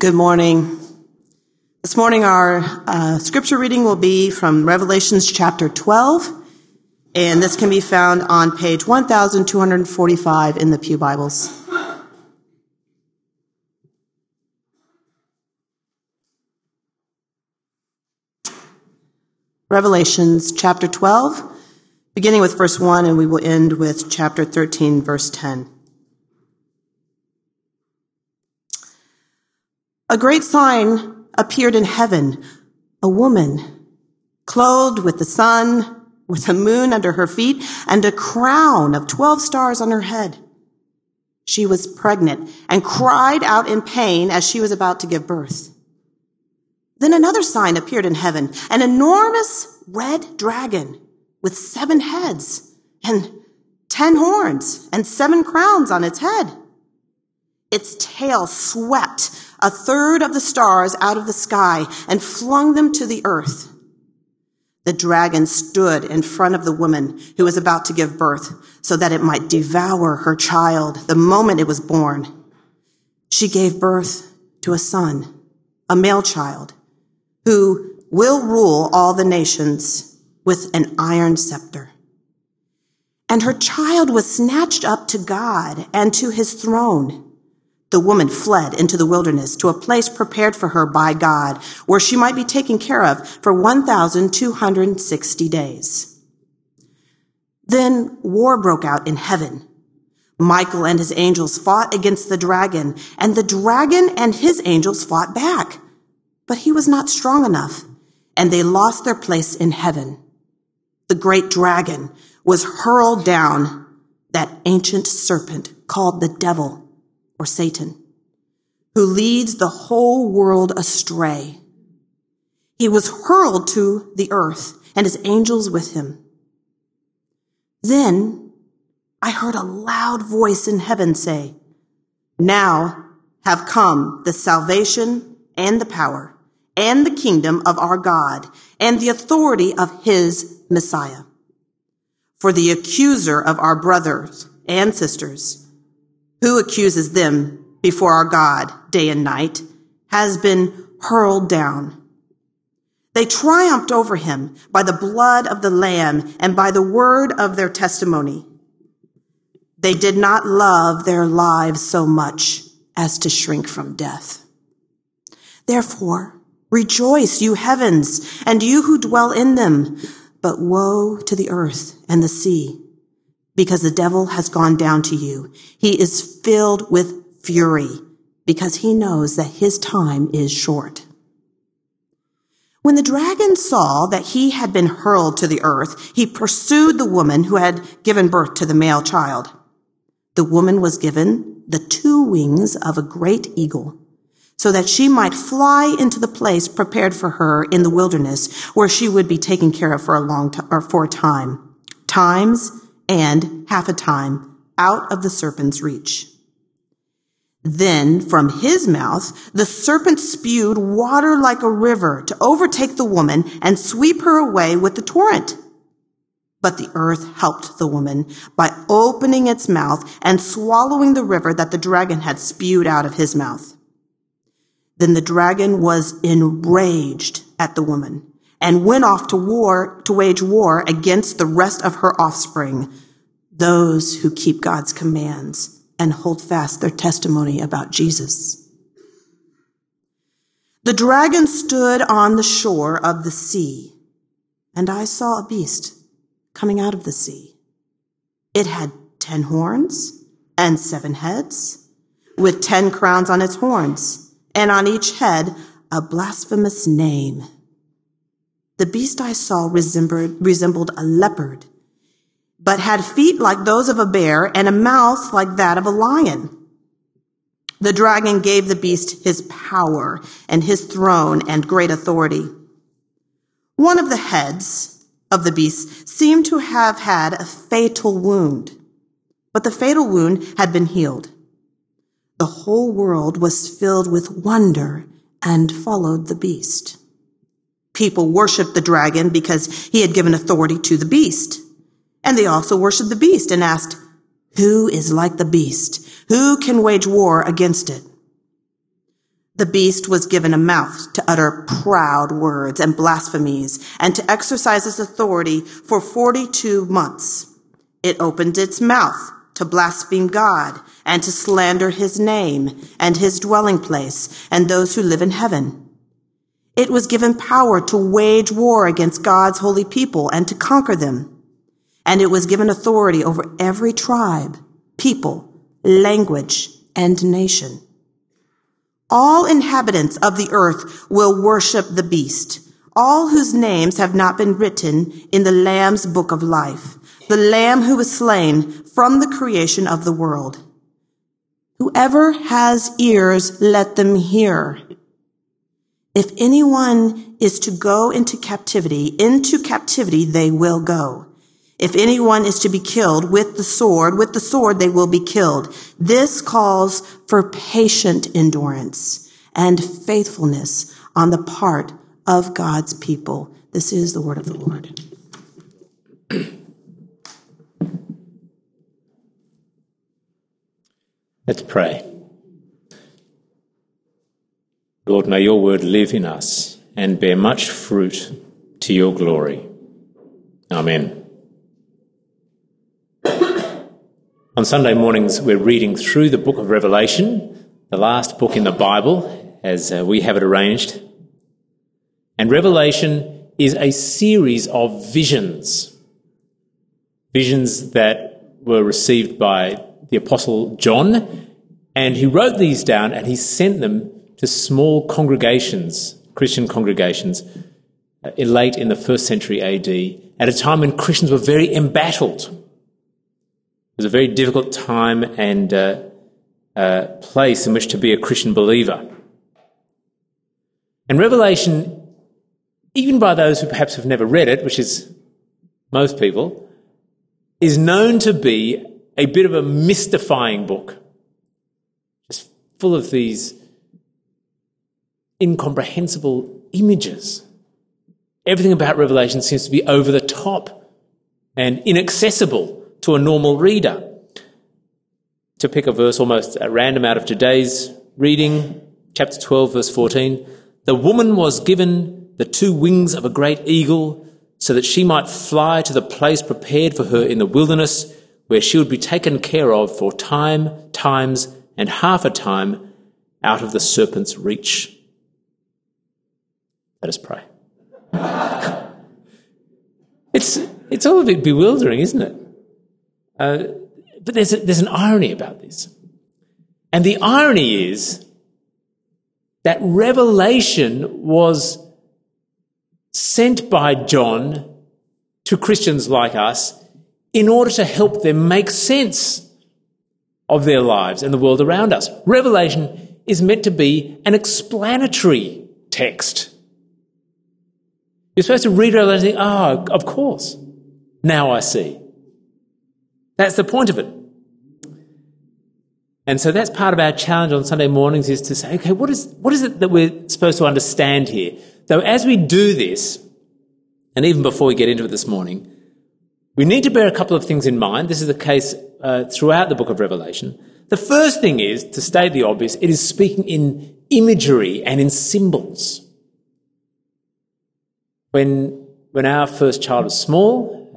Good morning. This morning our scripture reading will be from Revelations chapter 12, and this can be found on page 1245 in the Pew Bibles. Revelations chapter 12, beginning with verse 1, and we will end with chapter 13, verse 10. A great sign appeared in heaven, a woman clothed with the sun, with the moon under her feet, and a crown of 12 stars on her head. She was pregnant and cried out in pain as she was about to give birth. Then another sign appeared in heaven, an enormous red dragon with 7 heads and 10 horns and 7 crowns on its head. Its tail swept a third of the stars out of the sky and flung them to the earth. The dragon stood in front of the woman who was about to give birth so that it might devour her child the moment it was born. She gave birth to a son, a male child, who will rule all the nations with an iron scepter. And her child was snatched up to God and to his throne. The woman fled into the wilderness to a place prepared for her by God, where she might be taken care of for 1,260 days. Then war broke out in heaven. Michael and his angels fought against the dragon, and the dragon and his angels fought back. But he was not strong enough, and they lost their place in heaven. The great dragon was hurled down, that ancient serpent called the devil, or Satan, who leads the whole world astray. He was hurled to the earth and his angels with him. Then I heard a loud voice in heaven say, "Now have come the salvation and the power and the kingdom of our God and the authority of his Messiah. For the accuser of our brothers and sisters, who accuses them before our God day and night, has been hurled down. They triumphed over him by the blood of the Lamb and by the word of their testimony. They did not love their lives so much as to shrink from death. Therefore, rejoice, you heavens, and you who dwell in them. But woe to the earth and the sea, because the devil has gone down to you. He is filled with fury, because he knows that his time is short." When the dragon saw that he had been hurled to the earth, he pursued the woman who had given birth to the male child. The woman was given the 2 wings of a great eagle, so that she might fly into the place prepared for her in the wilderness, where she would be taken care of for a time, times and half a time, out of the serpent's reach. Then from his mouth the serpent spewed water like a river to overtake the woman and sweep her away with the torrent. But the earth helped the woman by opening its mouth and swallowing the river that the dragon had spewed out of his mouth. Then the dragon was enraged at the woman and went off to wage war against the rest of her offspring, those who keep God's commands and hold fast their testimony about Jesus. The dragon stood on the shore of the sea, and I saw a beast coming out of the sea. It had 10 horns and 7 heads, with 10 crowns on its horns, and on each head a blasphemous name. The beast I saw resembled a leopard, but had feet like those of a bear and a mouth like that of a lion. The dragon gave the beast his power and his throne and great authority. One of the heads of the beast seemed to have had a fatal wound, but the fatal wound had been healed. The whole world was filled with wonder and followed the beast. People worshiped the dragon because he had given authority to the beast. And they also worshiped the beast and asked, "Who is like the beast? Who can wage war against it?" The beast was given a mouth to utter proud words and blasphemies and to exercise its authority for 42 months. It opened its mouth to blaspheme God and to slander his name and his dwelling place and those who live in heaven. It was given power to wage war against God's holy people and to conquer them. And it was given authority over every tribe, people, language, and nation. All inhabitants of the earth will worship the beast, all whose names have not been written in the Lamb's book of life, the Lamb who was slain from the creation of the world. Whoever has ears, let them hear. If anyone is to go into captivity they will go. If anyone is to be killed with the sword they will be killed. This calls for patient endurance and faithfulness on the part of God's people. This is the word of the Lord. Let's pray. Lord, may your word live in us and bear much fruit to your glory. Amen. On Sunday mornings, we're reading through the book of Revelation, the last book in the Bible, as we have it arranged. And Revelation is a series of visions that were received by the Apostle John, and he wrote these down and he sent them to small congregations, Christian congregations, late in the 1st century AD, at a time when Christians were very embattled. It was a very difficult time and place in which to be a Christian believer. And Revelation, even by those who perhaps have never read it, which is most people, is known to be a bit of a mystifying book, just full of these incomprehensible images. Everything about Revelation seems to be over the top and inaccessible to a normal reader. To pick a verse almost at random out of today's reading, chapter 12, verse 14, the woman was given the 2 wings of a great eagle so that she might fly to the place prepared for her in the wilderness, where she would be taken care of for times, and half a time out of the serpent's reach. Let us pray. It's all a bit bewildering, isn't it? But there's an irony about this. And the irony is that Revelation was sent by John to Christians like us in order to help them make sense of their lives and the world around us. Revelation is meant to be an explanatory text. You're supposed to read Revelation and think, of course, now I see. That's the point of it. And so that's part of our challenge on Sunday mornings, is to say, okay, what is it that we're supposed to understand here? Though as we do this, and even before we get into it this morning, we need to bear a couple of things in mind. This is the case throughout the book of Revelation. The first thing is, to state the obvious, it is speaking in imagery and in symbols. When our first child was small,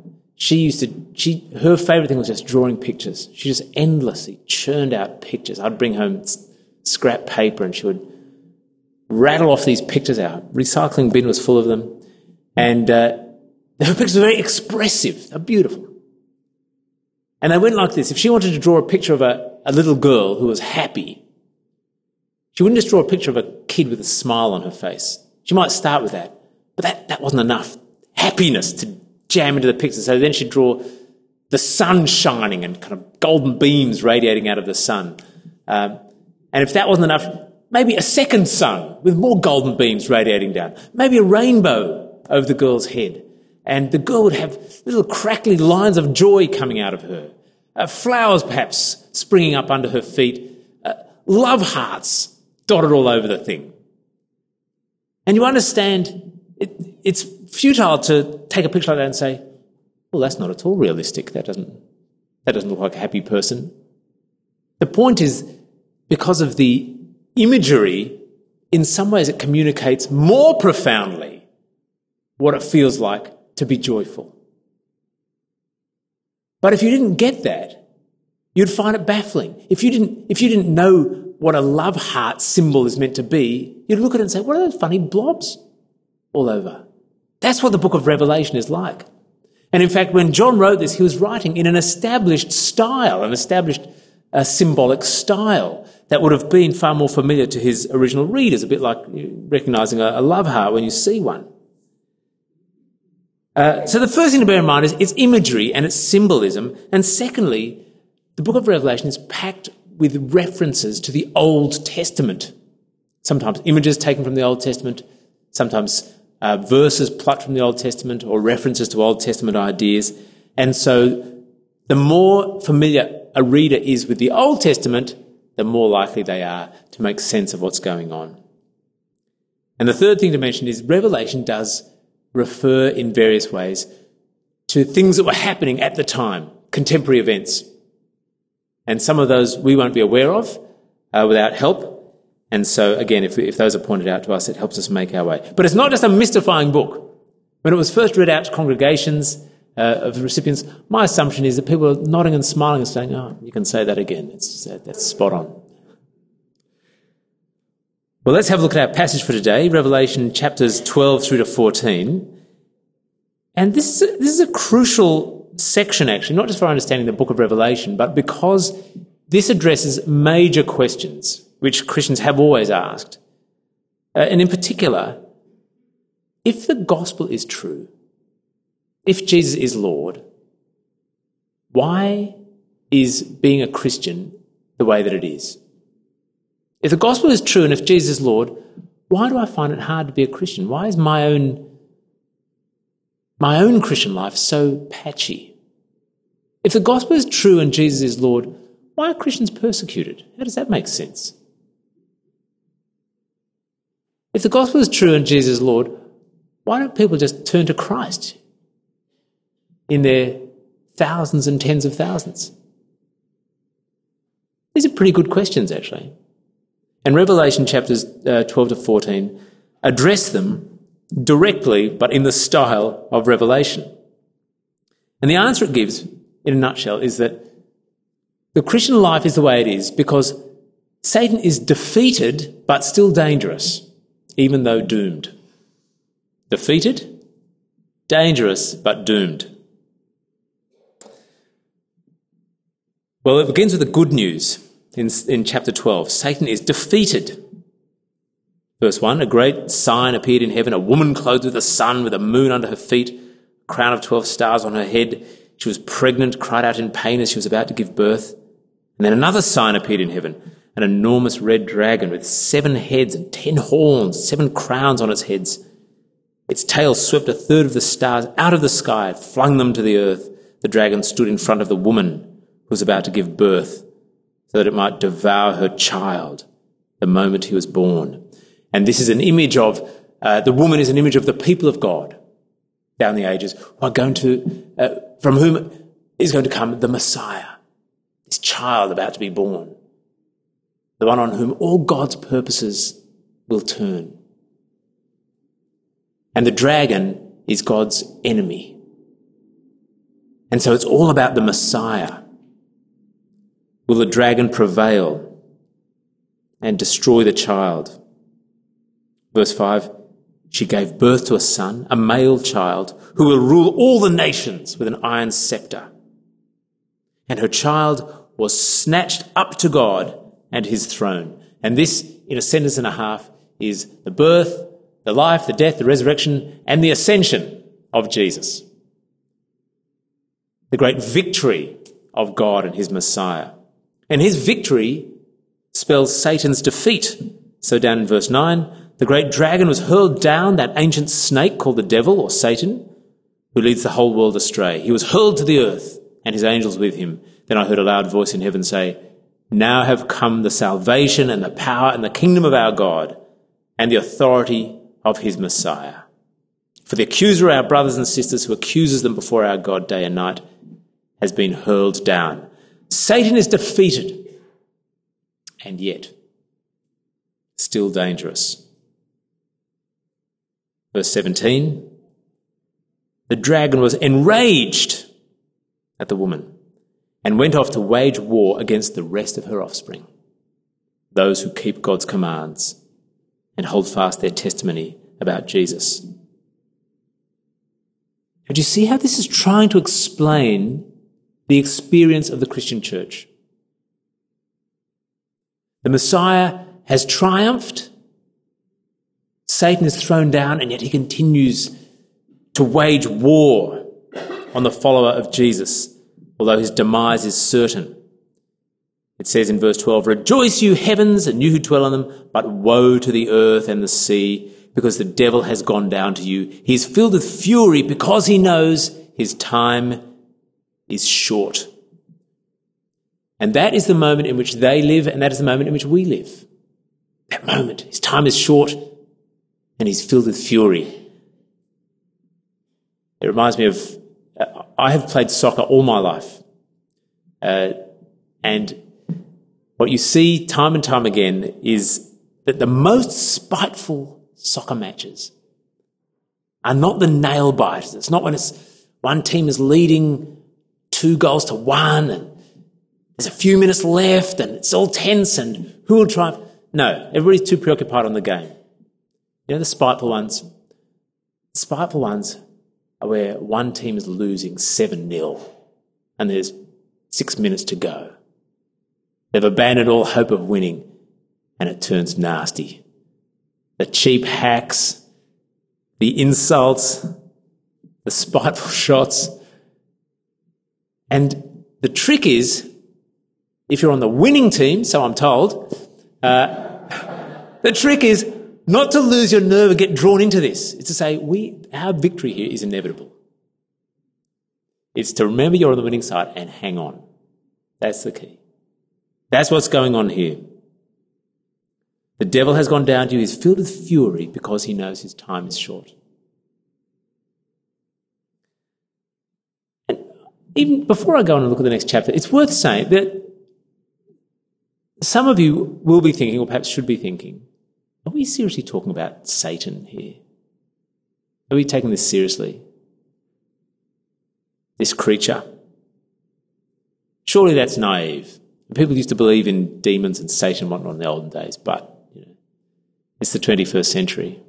her favourite thing was just drawing pictures. She just endlessly churned out pictures. I'd bring home scrap paper and she would rattle off these pictures out. Recycling bin was full of them. And her pictures were very expressive. They're beautiful. And they went like this. If she wanted to draw a picture of a little girl who was happy, she wouldn't just draw a picture of a kid with a smile on her face. She might start with that. But that wasn't enough happiness to jam into the picture. So then she'd draw the sun shining and kind of golden beams radiating out of the sun. And if that wasn't enough, maybe a second sun with more golden beams radiating down. Maybe a rainbow over the girl's head. And the girl would have little crackly lines of joy coming out of her. Flowers perhaps springing up under her feet. Love hearts dotted all over the thing. And you understand, it's futile to take a picture like that and say, well, that's not at all realistic. That doesn't look like a happy person. The point is, because of the imagery, in some ways, it communicates more profoundly what it feels like to be joyful. But if you didn't get that, you'd find it baffling. If you didn't know what a love heart symbol is meant to be, you'd look at it and say, what are those funny blobs all over? That's what the book of Revelation is like. And in fact, when John wrote this, he was writing in an established style, an established symbolic style that would have been far more familiar to his original readers, a bit like recognising a love heart when you see one. So the first thing to bear in mind is its imagery and its symbolism. And secondly, the book of Revelation is packed with references to the Old Testament. Sometimes images taken from the Old Testament, sometimes verses plucked from the Old Testament or references to Old Testament ideas. And so the more familiar a reader is with the Old Testament, the more likely they are to make sense of what's going on. And the third thing to mention is Revelation does refer in various ways to things that were happening at the time, contemporary events. And some of those we won't be aware of without help. And so, again, if those are pointed out to us, it helps us make our way. But it's not just a mystifying book. When it was first read out to congregations of the recipients, my assumption is that people are nodding and smiling and saying, oh, you can say that again. That's spot on. Well, let's have a look at our passage for today, Revelation chapters 12 through to 14. And this is a crucial section, actually, not just for understanding the book of Revelation, but because this addresses major questions which Christians have always asked. And in particular, if the gospel is true, if Jesus is Lord, why is being a Christian the way that it is? If the gospel is true and if Jesus is Lord, why do I find it hard to be a Christian? Why is my own Christian life so patchy? If the gospel is true and Jesus is Lord, why are Christians persecuted? How does that make sense? If the gospel is true and Jesus is Lord, why don't people just turn to Christ in their thousands and tens of thousands? These are pretty good questions, actually. And Revelation chapters 12 to 14 address them directly, but in the style of Revelation. And the answer it gives, in a nutshell, is that the Christian life is the way it is because Satan is defeated but still dangerous, even though doomed. Defeated, dangerous, but doomed. Well, it begins with the good news in chapter 12. Satan is defeated. Verse 1, a great sign appeared in heaven, a woman clothed with the sun, with a moon under her feet, a crown of 12 stars on her head. She was pregnant, cried out in pain as she was about to give birth. And then another sign appeared in heaven, an enormous red dragon with 7 heads and 10 horns, 7 crowns on its heads. Its tail swept a third of the stars out of the sky, flung them to the earth. The dragon stood in front of the woman who was about to give birth, so that it might devour her child the moment he was born. And this is an image of, the woman is an image of the people of God down the ages, who are going to, from whom is going to come the Messiah, this child about to be born, the one on whom all God's purposes will turn. And the dragon is God's enemy. And so it's all about the Messiah. Will the dragon prevail and destroy the child? Verse 5, she gave birth to a son, a male child, who will rule all the nations with an iron scepter. And her child was snatched up to God and his throne. And this, in a sentence and a half, is the birth, the life, the death, the resurrection, and the ascension of Jesus. The great victory of God and his Messiah. And his victory spells Satan's defeat. So down in verse 9, the great dragon was hurled down, that ancient snake called the devil or Satan, who leads the whole world astray. He was hurled to the earth and his angels with him. Then I heard a loud voice in heaven say, now have come the salvation and the power and the kingdom of our God and the authority of his Messiah. For the accuser of our brothers and sisters who accuses them before our God day and night has been hurled down. Satan is defeated. And yet, still dangerous. Verse 17, the dragon was enraged at the woman and went off to wage war against the rest of her offspring, those who keep God's commands and hold fast their testimony about Jesus. Do you see how this is trying to explain the experience of the Christian church? The Messiah has triumphed. Satan is thrown down, and yet he continues to wage war on the follower of Jesus, although his demise is certain. It says in verse 12, "Rejoice, you heavens, and you who dwell on them, but woe to the earth and the sea, because the devil has gone down to you. He is filled with fury because he knows his time is short." And that is the moment in which they live, and that is the moment in which we live. That moment, his time is short, and he's filled with fury. It reminds me of, I have played soccer all my life. And what you see time and time again is that the most spiteful soccer matches are not the nail biters. It's not when one team is leading 2-1 and there's a few minutes left and it's all tense and who will triumph. No, everybody's too preoccupied on the game. You know the spiteful ones? The spiteful ones are where one team is losing 7-0 and there's 6 minutes to go. They've abandoned all hope of winning and it turns nasty. The cheap hacks, the insults, the spiteful shots. And the trick is, if you're on the winning team, so I'm told, the trick is not to lose your nerve and get drawn into this. It's to say, our victory here is inevitable. It's to remember you're on the winning side and hang on. That's the key. That's what's going on here. The devil has gone down to you. He's filled with fury because he knows his time is short. And even before I go on and look at the next chapter, it's worth saying that some of you will be thinking, or perhaps should be thinking, are we seriously talking about Satan here? Are we taking this seriously? This creature? Surely that's naive. People used to believe in demons and Satan and whatnot in the olden days, but it's the 21st century.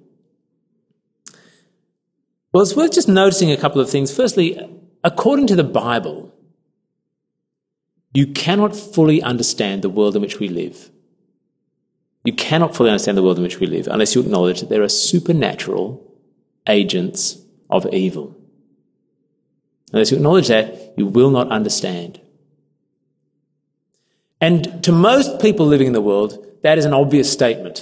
Well, it's worth just noticing a couple of things. Firstly, according to the Bible, you cannot fully understand the world in which we live. You cannot fully understand the world in which we live unless you acknowledge that there are supernatural agents of evil. Unless you acknowledge that, you will not understand. And to most people living in the world, that is an obvious statement.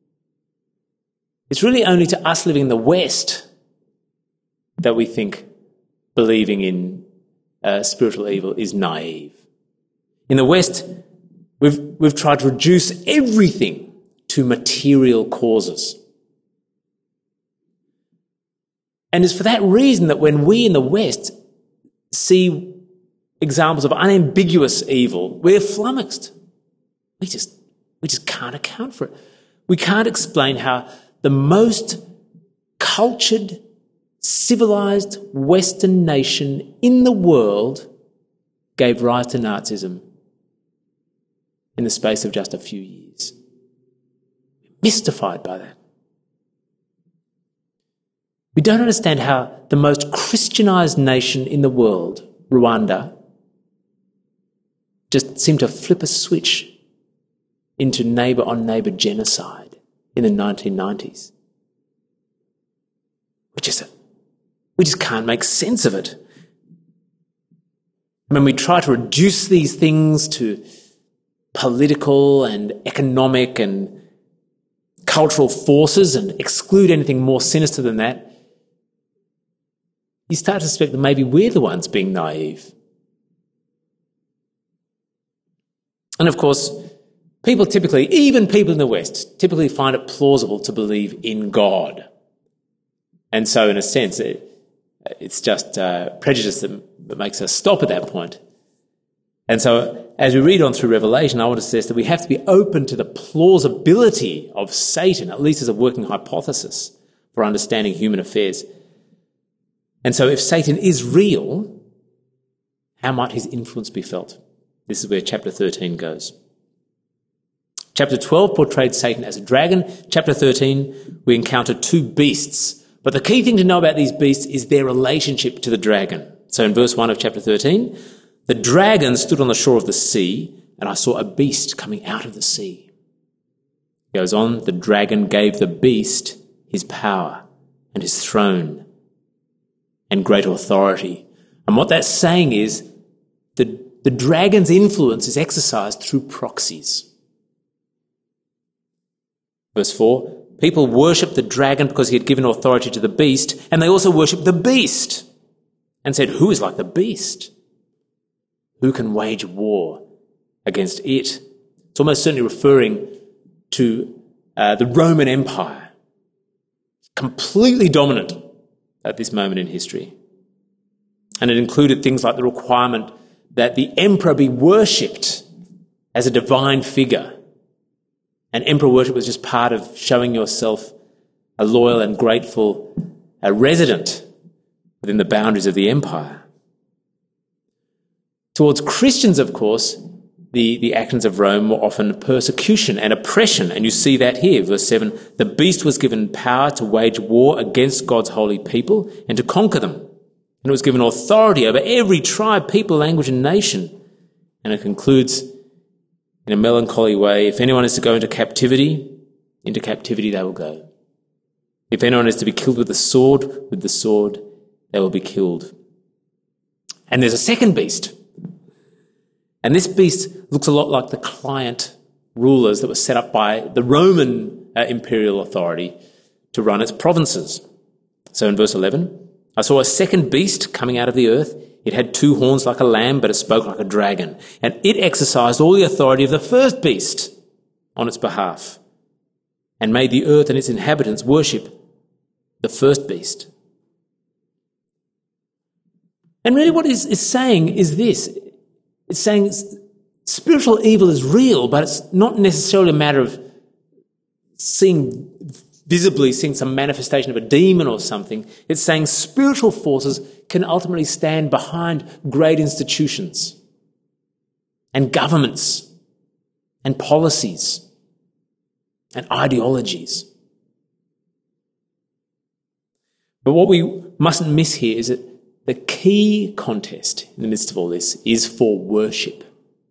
It's really only to us living in the West that we think believing in spiritual evil is naive. In the West, we've tried to reduce everything to material causes. And it's for that reason that when we in the West see examples of unambiguous evil, we're flummoxed. We just can't account for it. We can't explain how the most cultured, civilized Western nation in the world gave rise to Nazism in the space of just a few years. Mystified by that. We don't understand how the most Christianized nation in the world, Rwanda, just seemed to flip a switch into neighbour-on-neighbour genocide in the 1990s. We just can't make sense of it. When we try to reduce these things to political and economic and cultural forces and exclude anything more sinister than that, you start to suspect that maybe we're the ones being naive. And of course, people typically, even people in the West, typically find it plausible to believe in God. And so in a sense, it's just prejudice that makes us stop at that point. And so as we read on through Revelation, I want to suggest that we have to be open to the plausibility of Satan, at least as a working hypothesis for understanding human affairs. And so if Satan is real, how might his influence be felt? This is where chapter 13 goes. Chapter 12 portrayed Satan as a dragon. Chapter 13, we encounter two beasts. But the key thing to know about these beasts is their relationship to the dragon. So in verse 1 of chapter 13, the dragon stood on the shore of the sea, and I saw a beast coming out of the sea. It goes on, the dragon gave the beast his power and his throne and great authority. And what that's saying is the dragon's influence is exercised through proxies. Verse 4, people worshipped the dragon because he had given authority to the beast, and they also worshipped the beast and said, who is like the beast? Who can wage war against it? It's almost certainly referring to the Roman Empire, completely dominant at this moment in history. And it included things like the requirement that the emperor be worshipped as a divine figure. And emperor worship was just part of showing yourself a loyal and grateful resident within the boundaries of the empire. Towards Christians, of course, the actions of Rome were often persecution and oppression, and you see that here, verse 7, the beast was given power to wage war against God's holy people and to conquer them. And it was given authority over every tribe, people, language and nation. And it concludes in a melancholy way, if anyone is to go into captivity they will go. If anyone is to be killed with the sword they will be killed. And there's a second beast. And this beast looks a lot like the client rulers that were set up by the Roman imperial authority to run its provinces. So in verse 11, I saw a second beast coming out of the earth. It had two horns like a lamb, but it spoke like a dragon. And it exercised all the authority of the first beast on its behalf and made the earth and its inhabitants worship the first beast. And really what it is saying is this. It's saying spiritual evil is real, but it's not necessarily a matter of visibly seeing some manifestation of a demon or something. It's saying spiritual forces can ultimately stand behind great institutions and governments and policies and ideologies. But what we mustn't miss here is that the key contest in the midst of all this is for worship.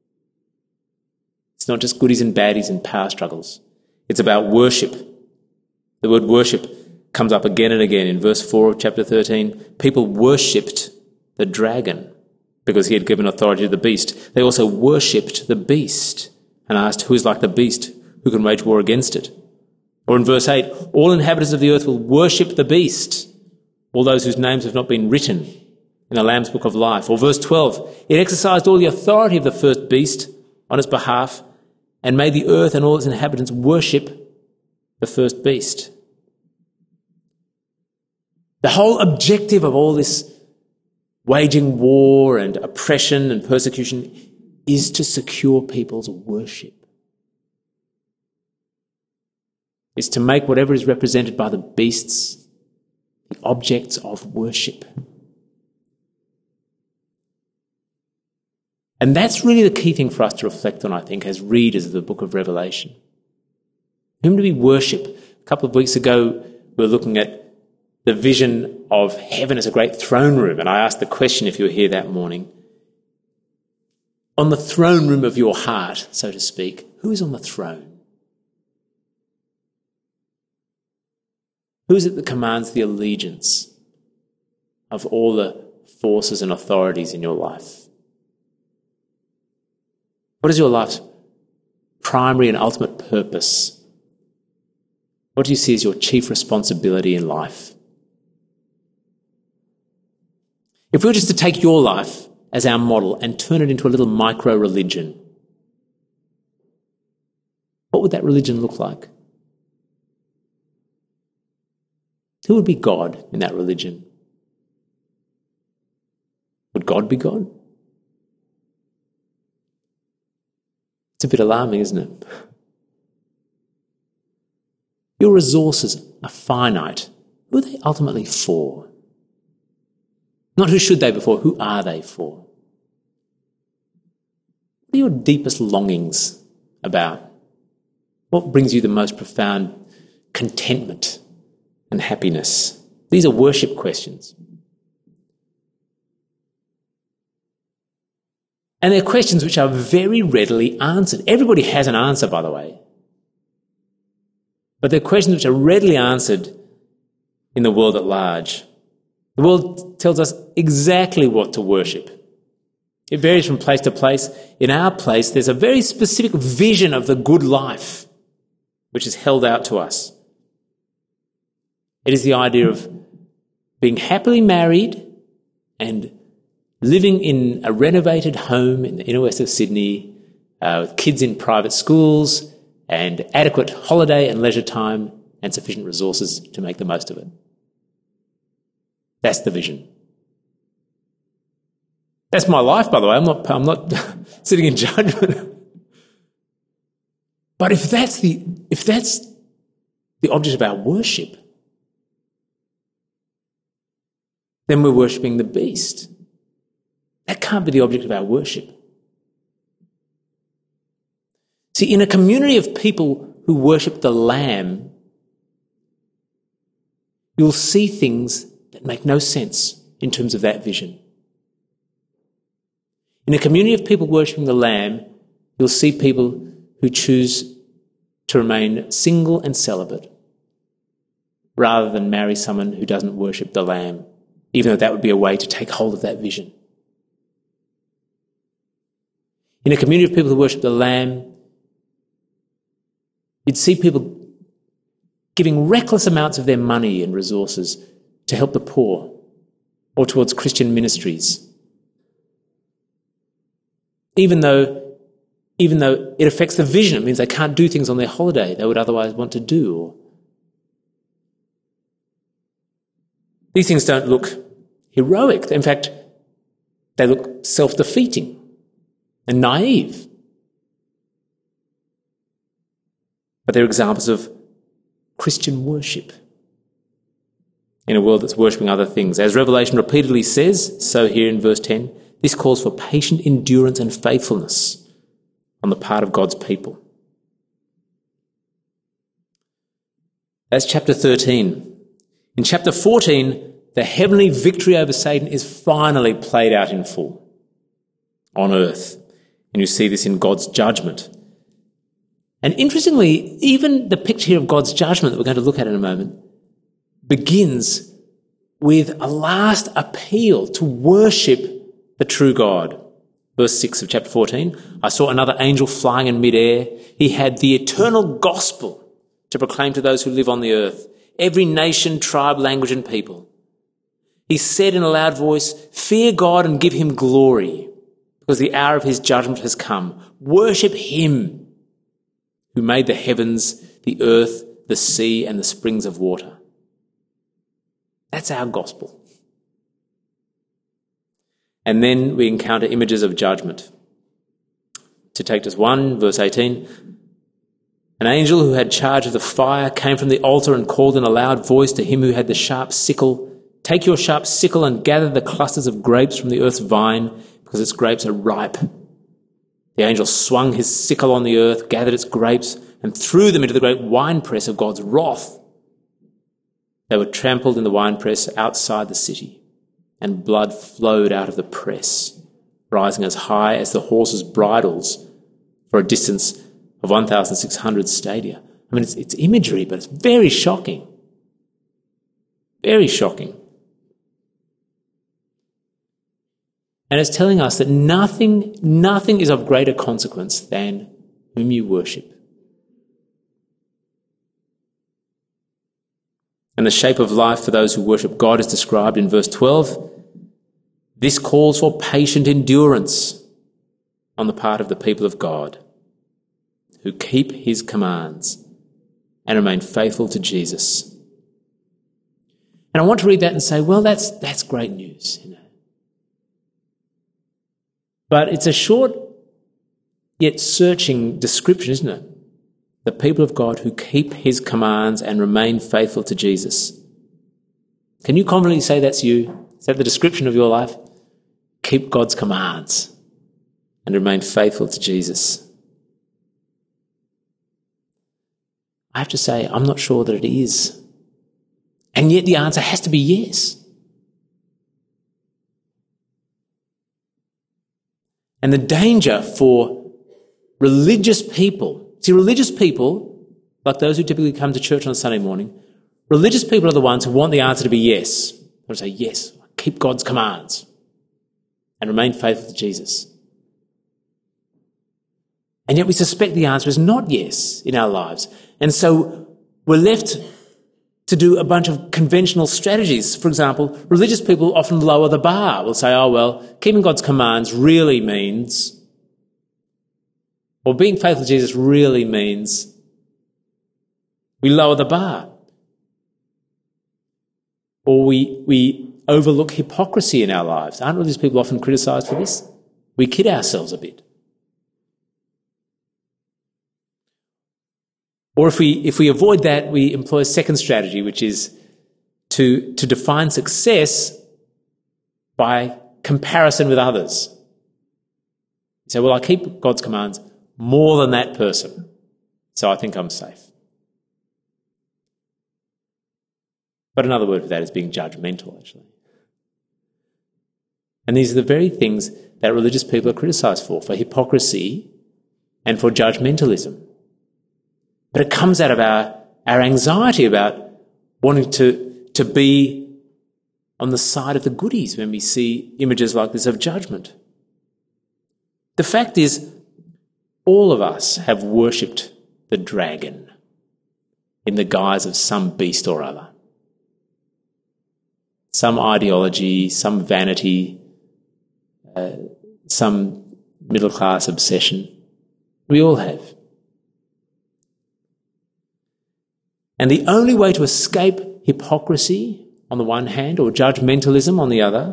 It's not just goodies and baddies and power struggles. It's about worship. The word worship comes up again and again in verse 4 of chapter 13. People worshipped the dragon because he had given authority to the beast. They also worshipped the beast and asked, who is like the beast? Who can wage war against it? Or in verse 8, all inhabitants of the earth will worship the beast, all those whose names have not been written in the Lamb's book of life. Or verse 12, it exercised all the authority of the first beast on its behalf and made the earth and all its inhabitants worship the first beast. The whole objective of all this waging war and oppression and persecution is to secure people's worship. It's to make whatever is represented by the beasts the objects of worship. And that's really the key thing for us to reflect on, I think, as readers of the book of Revelation. Whom do we worship? A couple of weeks ago, we were looking at the vision of heaven as a great throne room, and I asked the question, if you were here that morning, on the throne room of your heart, so to speak, who is on the throne? Who is it that commands the allegiance of all the forces and authorities in your life? What is your life's primary and ultimate purpose? What do you see as your chief responsibility in life? If we were just to take your life as our model and turn it into a little micro-religion, what would that religion look like? Who would be God in that religion? Would God be God? It's a bit alarming, isn't it? Your resources are finite. Who are they ultimately for? Not who should they be for, who are they for? What are your deepest longings about? What brings you the most profound contentment and happiness? These are worship questions. And they're questions which are very readily answered. Everybody has an answer, by the way. But they're questions which are readily answered in the world at large. The world tells us exactly what to worship. It varies from place to place. In our place, there's a very specific vision of the good life which is held out to us. It is the idea of being happily married and living in a renovated home in the inner west of Sydney, with kids in private schools and adequate holiday and leisure time and sufficient resources to make the most of it. That's the vision. That's my life, by the way. I'm not sitting in judgment. But if that's the object of our worship, then we're worshipping the beast. That can't be the object of our worship. See, in a community of people who worship the Lamb, you'll see things that make no sense in terms of that vision. In a community of people worshipping the Lamb, you'll see people who choose to remain single and celibate rather than marry someone who doesn't worship the Lamb, even though that would be a way to take hold of that vision. In a community of people who worship the Lamb, you'd see people giving reckless amounts of their money and resources to help the poor or towards Christian ministries, even though it affects the vision. It means they can't do things on their holiday they would otherwise want to do. These things don't look heroic. In fact, they look self-defeating and naive. But they're examples of Christian worship in a world that's worshipping other things. As Revelation repeatedly says, so here in verse 10, this calls for patient endurance and faithfulness on the part of God's people. That's chapter 13. In chapter 14, the heavenly victory over Satan is finally played out in full on earth. And you see this in God's judgment. And interestingly, even the picture here of God's judgment that we're going to look at in a moment begins with a last appeal to worship the true God. Verse 6 of chapter 14, I saw another angel flying in midair. He had the eternal gospel to proclaim to those who live on the earth, every nation, tribe, language and people. He said in a loud voice, fear God and give him glory, because the hour of his judgment has come. Worship him who made the heavens, the earth, the sea and the springs of water. That's our gospel. And then we encounter images of judgment. To take just one, verse 18, an angel who had charge of the fire came from the altar and called in a loud voice to him who had the sharp sickle, take your sharp sickle and gather the clusters of grapes from the earth's vine, because its grapes are ripe. The angel swung his sickle on the earth, gathered its grapes, and threw them into the great winepress of God's wrath. They were trampled in the winepress outside the city, and blood flowed out of the press, rising as high as the horses' bridles for a distance of 1,600 stadia. I mean, it's imagery, but it's very shocking. Very shocking. And it's telling us that nothing is of greater consequence than whom you worship. And the shape of life for those who worship God is described in verse 12. This calls for patient endurance on the part of the people of God who keep his commands and remain faithful to Jesus. And I want to read that and say, well, that's great news, you know. But it's a short yet searching description, isn't it? The people of God who keep his commands and remain faithful to Jesus. Can you confidently say that's you? Is that the description of your life? Keep God's commands and remain faithful to Jesus. I have to say, I'm not sure that it is. And yet the answer has to be yes. And the danger for religious people, see, religious people, like those who typically come to church on a Sunday morning, religious people are the ones who want the answer to be yes. They'll say, yes, keep God's commands and remain faithful to Jesus. And yet we suspect the answer is not yes in our lives. And so we're left to do a bunch of conventional strategies. For example, religious people often lower the bar. We'll say, oh, well, keeping God's commands really means, or being faithful to Jesus really means we lower the bar. Or we overlook hypocrisy in our lives. Aren't religious people often criticised for this? We kid ourselves a bit. Or if we avoid that, we employ a second strategy, which is to define success by comparison with others. You say, well, I keep God's commands more than that person, so I think I'm safe. But another word for that is being judgmental, actually. And these are the very things that religious people are criticised for hypocrisy and for judgmentalism. But it comes out of our anxiety about wanting to be on the side of the goodies when we see images like this of judgment. The fact is, all of us have worshipped the dragon in the guise of some beast or other. Some ideology, some vanity, some middle-class obsession. We all have. And the only way to escape hypocrisy on the one hand or judgmentalism on the other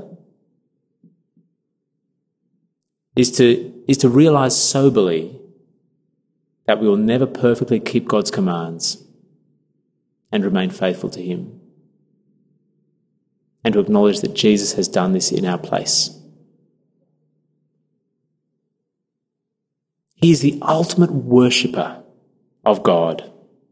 is to realise soberly that we will never perfectly keep God's commands and remain faithful to him, and to acknowledge that Jesus has done this in our place. He is the ultimate worshipper of God.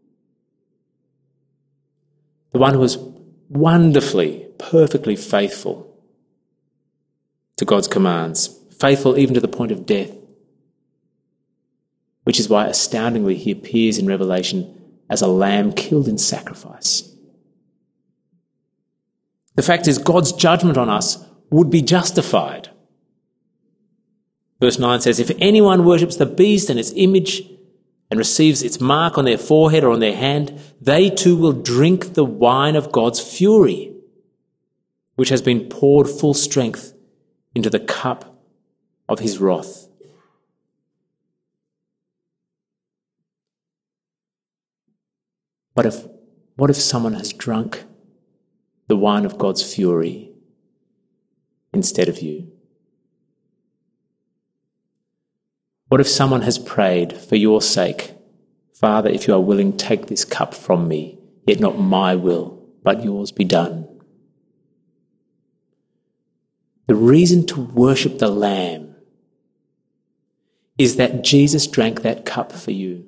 The one who is wonderfully, perfectly faithful to God's commands, faithful even to the point of death, which is why astoundingly he appears in Revelation as a lamb killed in sacrifice. The fact is, God's judgment on us would be justified. Verse 9 says, if anyone worships the beast and its image and receives its mark on their forehead or on their hand, they too will drink the wine of God's fury, which has been poured full strength into the cup of his wrath. But what if someone has drunk the wine of God's fury instead of you? What if someone has prayed for your sake, Father, if you are willing, take this cup from me, yet not my will, but yours be done. The reason to worship the Lamb is that Jesus drank that cup for you.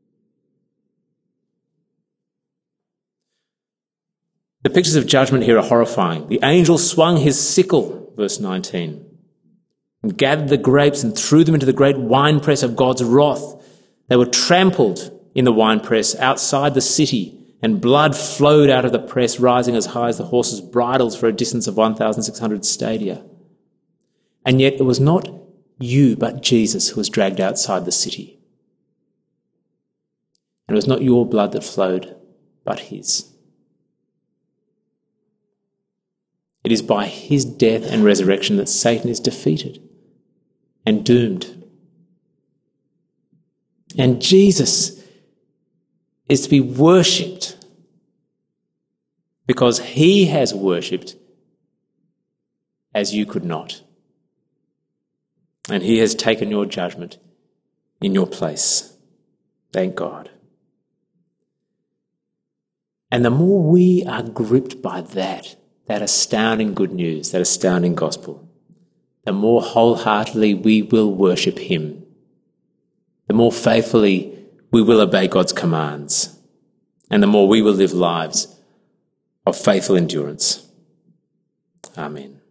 The pictures of judgment here are horrifying. The angel swung his sickle, verse 19, and gathered the grapes and threw them into the great winepress of God's wrath. They were trampled in the winepress outside the city, and blood flowed out of the press, rising as high as the horses' bridles for a distance of 1,600 stadia. And yet it was not you but Jesus who was dragged outside the city. And it was not your blood that flowed, but his. It is by his death and resurrection that Satan is defeated and doomed. And Jesus is to be worshipped because he has worshipped as you could not. And he has taken your judgment in your place. Thank God. And the more we are gripped by that astounding good news, that astounding gospel, the more wholeheartedly we will worship him, the more faithfully we will obey God's commands, and the more we will live lives of faithful endurance. Amen.